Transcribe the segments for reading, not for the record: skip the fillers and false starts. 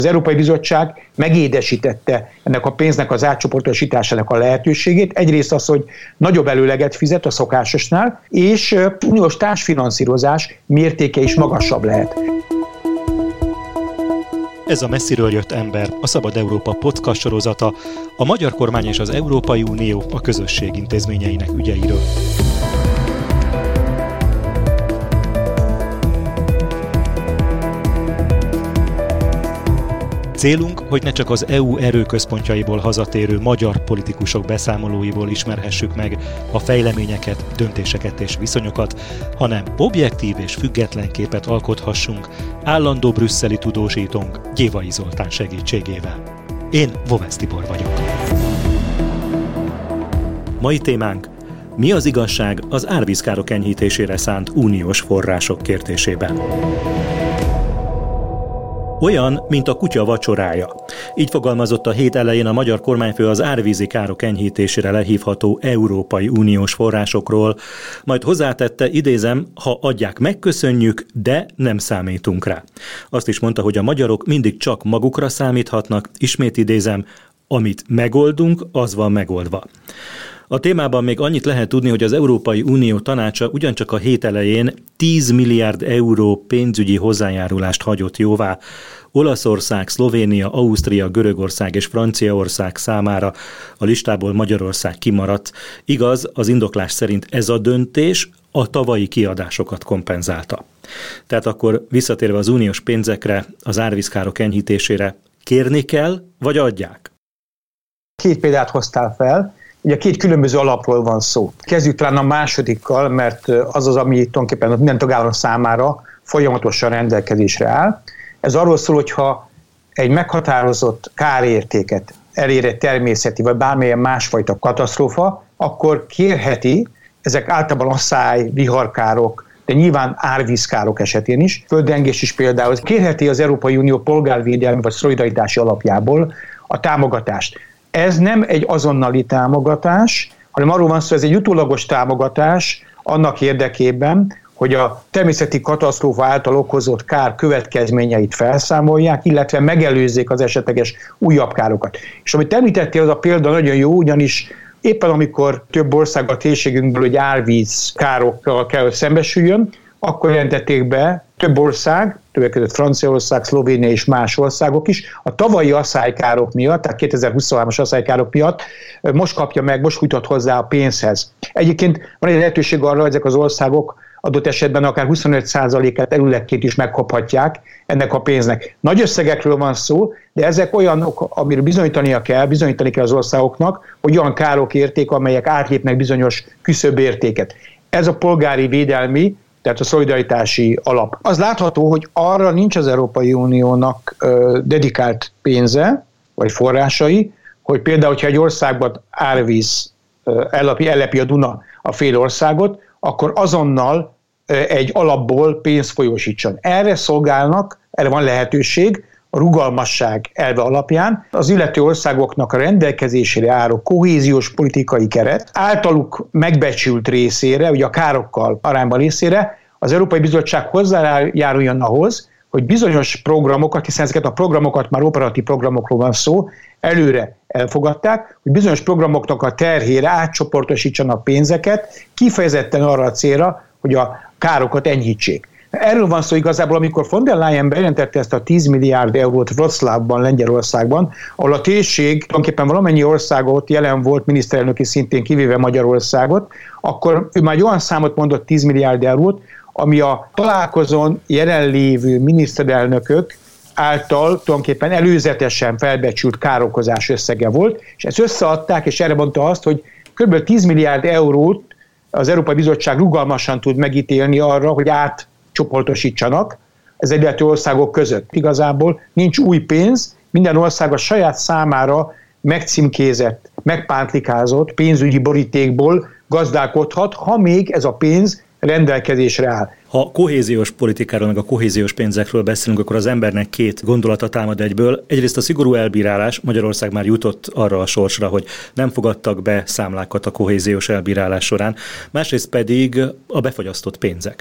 Az Európai Bizottság megédesítette ennek a pénznek az átcsoportosításának a lehetőségét. Egyrészt az, hogy nagyobb előleget fizet a szokásosnál, és uniós társfinanszírozás mértéke is magasabb lehet. Ez a Messziről jött ember, a Szabad Európa podcast sorozata, a magyar kormány és az Európai Unió a közösség intézményeinek ügyeiről. Célunk, hogy ne csak az EU erőközpontjaiból hazatérő magyar politikusok beszámolóiból ismerhessük meg a fejleményeket, döntéseket és viszonyokat, hanem objektív és független képet alkothassunk állandó brüsszeli tudósítónk Gyévai Zoltán segítségével. Én Vovesz Tibor vagyok. Mai témánk: mi az igazság az árvízkárok enyhítésére szánt uniós források kértésében? Olyan, mint a kutya vacsorája. Így fogalmazott a hét elején a magyar kormányfő az árvízi károk enyhítésére lehívható Európai Uniós forrásokról, majd hozzátette, idézem, ha adják, megköszönjük, de nem számítunk rá. Azt is mondta, hogy a magyarok mindig csak magukra számíthatnak, ismét idézem, amit megoldunk, az van megoldva. A témában még annyit lehet tudni, hogy az Európai Unió tanácsa ugyancsak a hét elején 10 milliárd euró pénzügyi hozzájárulást hagyott jóvá Olaszország, Szlovénia, Ausztria, Görögország és Franciaország számára. A listából Magyarország kimaradt. Igaz, az indoklás szerint ez a döntés a tavalyi kiadásokat kompenzálta. Tehát akkor visszatérve az uniós pénzekre, az árvízkárok enyhítésére, kérni kell, vagy adják? Két példát hoztál fel. Ugye két különböző alapról van szó. Kezdjük talán a másodikkal, mert az az, ami tulajdonképpen minden tagállam számára folyamatosan rendelkezésre áll. Ez arról szól, hogyha egy meghatározott kárértéket elér egy természeti vagy bármilyen másfajta katasztrófa, akkor kérheti, ezek általában asszály, viharkárok, de nyilván árvízkárok esetén is, földrengés is például, kérheti az Európai Unió polgárvédelmi vagy szolidaritási alapjából a támogatást. Ez nem egy azonnali támogatás, hanem arról van szó, ez egy utólagos támogatás annak érdekében, hogy a természeti katasztrófa által okozott kár következményeit felszámolják, illetve megelőzzék az esetleges újabb károkat. És amit említettél, az a példa nagyon jó, ugyanis éppen amikor több ország a térségünkből egy árvíz károkkal kell, hogy szembesüljön, akkor jelentették be több ország, többek között Franciaország, Szlovénia és más országok is, a tavalyi asszálykárok miatt, tehát 2023-as asszálykárok miatt most kapja meg, most jutott hozzá a pénzhez. Egyébként van egy lehetőség arra, hogy ezek az országok adott esetben akár 25%-át előlegként is megkaphatják ennek a pénznek. Nagy összegekről van szó, de ezek olyanok, amiről bizonyítani kell az országoknak, hogy olyan károk érték, amelyek átlépnek bizonyos küszöbértéket. Ez a polgári védelmi, tehát a szolidaritási alap. Az látható, hogy arra nincs az Európai Uniónak dedikált pénze, vagy forrásai, hogy például, hogyha egy országban árvíz ellepi a Duna a fél országot, akkor azonnal egy alapból pénzt folyósítson. Erre szolgálnak, erre van lehetőség, a rugalmasság elve alapján az illető országoknak a rendelkezésére álló kohéziós politikai keret általuk megbecsült részére, ugye a károkkal arányban részére, az Európai Bizottság hozzájáruljon ahhoz, hogy bizonyos programokat, hiszen ezeket a programokat már operatív programokról van szó, előre elfogadták, hogy bizonyos programoknak a terhére átcsoportosítsanak pénzeket, kifejezetten arra a célra, hogy a károkat enyhítsék. Erről van szó igazából, amikor von der Leyen bejelentette ezt a 10 milliárd eurót Wroclawban, Lengyelországban, ahol a térség tulajdonképpen valamennyi országot jelen volt, miniszterelnöki szintén kivéve Magyarországot, akkor ő már olyan számot mondott, 10 milliárd eurót, ami a találkozón jelenlévő miniszterelnökök által tulajdonképpen előzetesen felbecsült károkozás összege volt, és ezt összeadták, és erre mondta azt, hogy kb. 10 milliárd eurót az Európai Bizottság rugalmasan tud megítélni arra, hogy átcsoportosítsanak az illető országok között. Igazából nincs új pénz, minden ország a saját számára megcímkézett, megpántlikázott pénzügyi borítékból gazdálkodhat, ha még ez a pénz rendelkezésre áll. Ha kohéziós politikáról, meg a kohéziós pénzekről beszélünk, akkor az embernek két gondolata támad egyből. Egyrészt a szigorú elbírálás, Magyarország már jutott arra a sorsra, hogy nem fogadtak be számlákat a kohéziós elbírálás során, másrészt pedig a befagyasztott pénzek.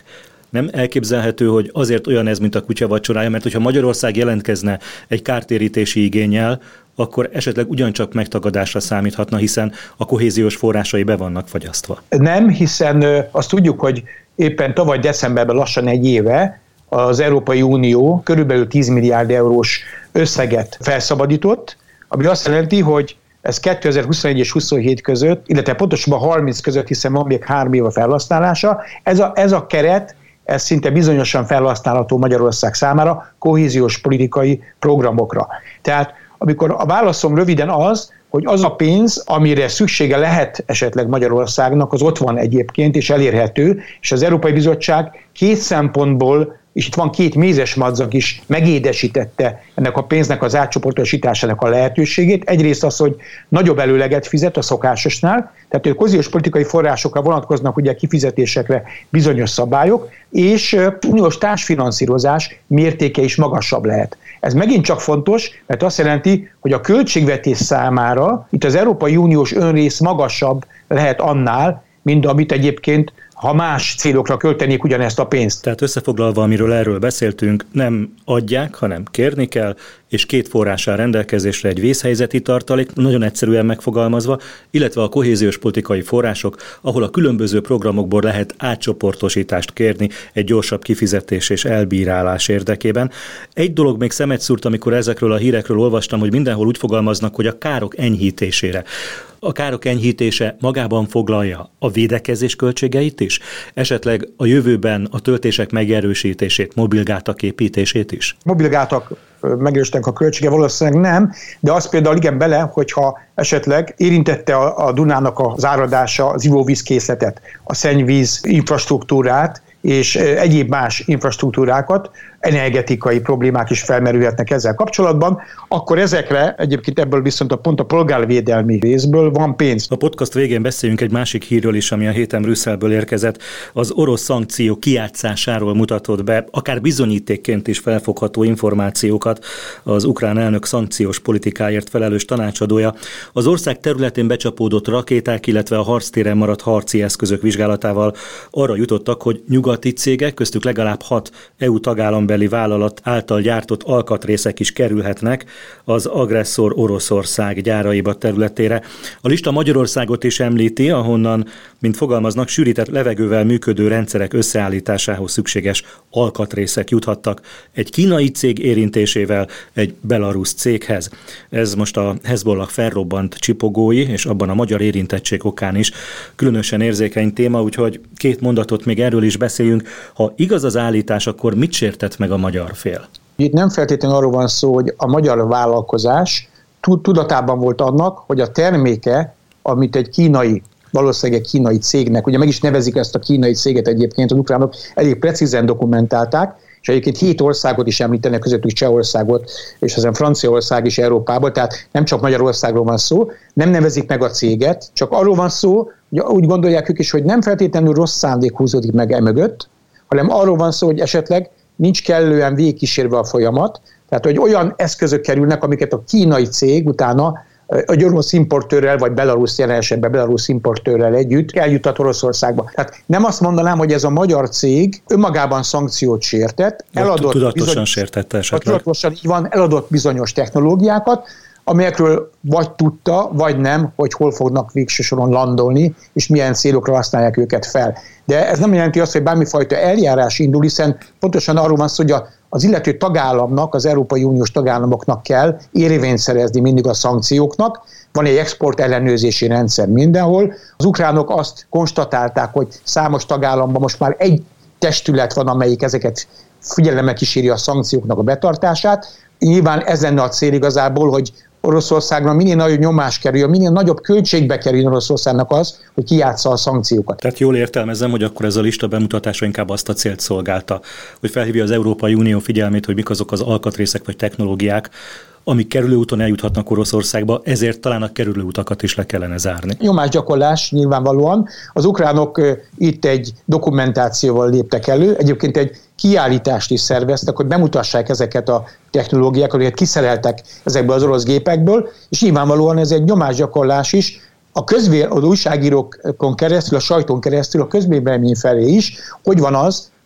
Nem elképzelhető, hogy azért olyan ez, mint a kutya vacsorája, mert hogyha Magyarország jelentkezne egy kártérítési igénnyel, akkor esetleg ugyancsak megtagadásra számíthatna, hiszen a kohéziós forrásai be vannak fagyasztva. Nem, hiszen azt tudjuk, hogy éppen tavaly decemberben lassan egy éve az Európai Unió körülbelül 10 milliárd eurós összeget felszabadított, ami azt jelenti, hogy ez 2021 és 27 között, illetve pontosabban 30 között, hiszen van még 3 év a felhasználása, ez a keret, ez szinte bizonyosan felhasználható Magyarország számára kohéziós politikai programokra. Tehát amikor a válaszom röviden az, hogy az a pénz, amire szüksége lehet esetleg Magyarországnak, az ott van egyébként, és elérhető, és az Európai Bizottság két szempontból, és itt van két mézes madzag is, megédesítette ennek a pénznek az átcsoportosításának a lehetőségét. Egyrészt az, hogy nagyobb előleget fizet a szokásosnál, tehát a kohéziós politikai forrásokra vonatkoznak ugye kifizetésekre bizonyos szabályok, és uniós társfinanszírozás mértéke is magasabb lehet. Ez megint csak fontos, mert azt jelenti, hogy a költségvetés számára itt az Európai Uniós önrész magasabb lehet annál, mint amit egyébként, ha más célokra költenék ugyanezt a pénzt. Tehát összefoglalva, amiről erről beszéltünk, nem adják, hanem kérni kell, és két forrás áll rendelkezésre, egy vészhelyzeti tartalék, nagyon egyszerűen megfogalmazva, illetve a kohéziós politikai források, ahol a különböző programokból lehet átcsoportosítást kérni egy gyorsabb kifizetés és elbírálás érdekében. Egy dolog még szemet szúrt, amikor ezekről a hírekről olvastam, hogy mindenhol úgy fogalmaznak, hogy a károk enyhítésére. A károk enyhítése magában foglalja a védekezés költségeit is? Esetleg a jövőben a töltések megerősítését, mobilgátak építését is? Mobilgátak megerősítenek a költsége, valószínűleg nem, de az például igen bele, hogyha esetleg érintette a Dunának az áradása az ivóvízkészletet, a szennyvíz infrastruktúrát, és egyéb más infrastruktúrákat, energetikai problémák is felmerülhetnek ezzel kapcsolatban, akkor ezekre egyébként ebből viszont pont a polgárvédelmi részből van pénz. A podcast végén beszéljünk egy másik hírről is, ami a héten Brüsszelből érkezett. Az orosz szankció kijátszásáról mutatott be, akár bizonyítékként is felfogható információkat az ukrán elnök szankciós politikáért felelős tanácsadója. Az ország területén becsapódott rakéták, illetve a harctéren maradt harci eszközök vizsgálatával arra jutottak, hogy nyugati cégek, köztük legalább 6 EU tagállambeli vállalat által gyártott alkatrészek is kerülhetnek az agresszor Oroszország gyáraiba területére. A lista Magyarországot is említi, ahonnan, mint fogalmaznak, sűrített levegővel működő rendszerek összeállításához szükséges alkatrészek juthattak egy kínai cég érintésével egy belarusz céghez. Ez most a Hezbollah felrobbant csipogói, és abban a magyar érintettség okán is különösen érzékeny téma, úgyhogy két mondatot még erről is beszéljünk. Ha igaz az állítás, akkor mit sértett meg a magyar fél? Itt nem feltétlenül arról van szó, hogy a magyar vállalkozás tudatában volt annak, hogy a terméke, amit egy kínai, valószínűleg egy kínai cégnek, ugye meg is nevezik ezt a kínai céget egyébként, az ukránok elég precízen dokumentálták, és egyébként 7 országot is említenek, közöttük Csehországot, és ezen Franciaország is Európában, tehát nem csak Magyarországról van szó, nem nevezik meg a céget, csak arról van szó, hogy úgy gondolják ők is, hogy nem feltétlenül rossz szándék húzódik meg emögött, hanem arról van szó, hogy esetleg nincs kellően végigkísérve a folyamat, tehát hogy olyan eszközök kerülnek, amiket a kínai cég utána egy orosz importőrrel, vagy belarusz, jelen esetben belarusz importőrrel együtt eljuttat Oroszországba. Tehát nem azt mondanám, hogy ez a magyar cég önmagában szankciót sértett, tudatosan sértette esetleg. Tudatosan így van, eladott bizonyos technológiákat, amelyekről vagy tudta, vagy nem, hogy hol fognak végső soron landolni, és milyen célokra használják őket fel. De ez nem jelenti azt, hogy bármifajta eljárás indul, hiszen pontosan arról van szó, hogy az illető tagállamnak, az Európai Uniós tagállamoknak kell érvényt szerezni mindig a szankcióknak. Van egy export ellenőrzési rendszer mindenhol. Az ukránok azt konstatálták, hogy számos tagállamban most már egy testület van, amelyik ezeket figyelemmel kíséri a szankcióknak a betartását. Nyilván ez lenne a cél igazából, hogy Oroszországra minél nagyobb nyomás kerül, minél nagyobb költségbe kerül Oroszországnak az, hogy kijátsza a szankciókat. Tehát jól értelmezem, hogy akkor ez a lista bemutatása inkább azt a célt szolgálta, hogy felhívja az Európai Unió figyelmét, hogy mik azok az alkatrészek vagy technológiák, amik kerülőúton eljuthatnak Oroszországba, ezért talán a kerülőutakat is le kellene zárni. Nyomásgyakorlás nyilvánvalóan. Az ukránok itt egy dokumentációval léptek elő, egyébként egy kiállítást is szerveztek, hogy bemutassák ezeket a technológiákat, amiket kiszereltek ezekből az orosz gépekből, és nyilvánvalóan ez egy nyomásgyakorlás is, az újságírókon keresztül, a sajton keresztül, a közvélemény felé is, hogy van az,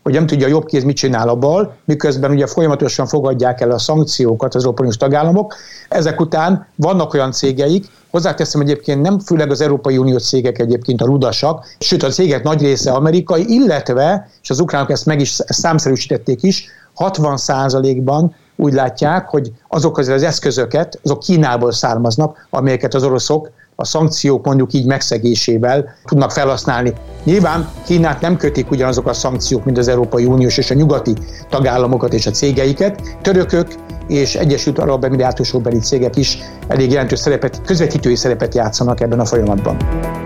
hogy nem tudja a jobb kéz mit csinál a bal, miközben ugye folyamatosan fogadják el a szankciókat az Európai Uniós tagállamok. Ezek után vannak olyan cégeik, hozzáteszem egyébként nem főleg az Európai Uniós cégek egyébként a rudasak, sőt a cégek nagy része amerikai, illetve, és az ukránok ezt meg is számszerűsítették is, 60%-ban úgy látják, hogy azok az eszközöket, azok Kínából származnak, amelyeket az oroszok a szankciók mondjuk így megszegésével tudnak felhasználni. Nyilván Kínát nem kötik ugyanazok a szankciók, mint az Európai Uniós és a nyugati tagállamokat és a cégeiket. Törökök és Egyesült Arab Emirátusokbeli cégek is elég jelentős szerepet, közvetítői szerepet játszanak ebben a folyamatban.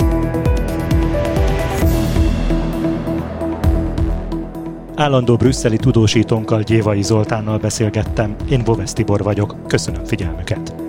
Állandó brüsszeli tudósítónkkal, Gyévai Zoltánnal beszélgettem. Én Bovesz Tibor vagyok. Köszönöm figyelmüket!